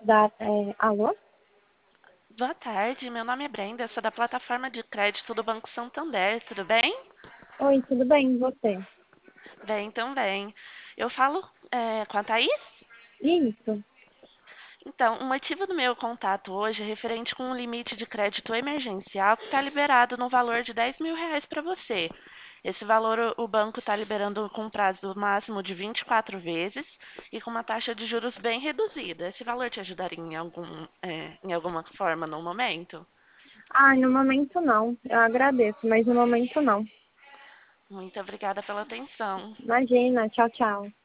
Alô? Boa tarde, meu nome é Brenda, sou da plataforma de crédito do Banco Santander, tudo bem? Oi, tudo bem, e você? Bem, também. Eu falo com a Thaís? Isso. Então, o motivo do meu contato hoje é referente com um limite de crédito emergencial que está liberado no valor de R$ 10.000 para você. Esse valor o banco está liberando com prazo máximo de 24 vezes e com uma taxa de juros bem reduzida. Esse valor te ajudaria em alguma forma no momento? Ah, no momento não. Eu agradeço, mas no momento não. Muito obrigada pela atenção. Imagina, tchau, tchau.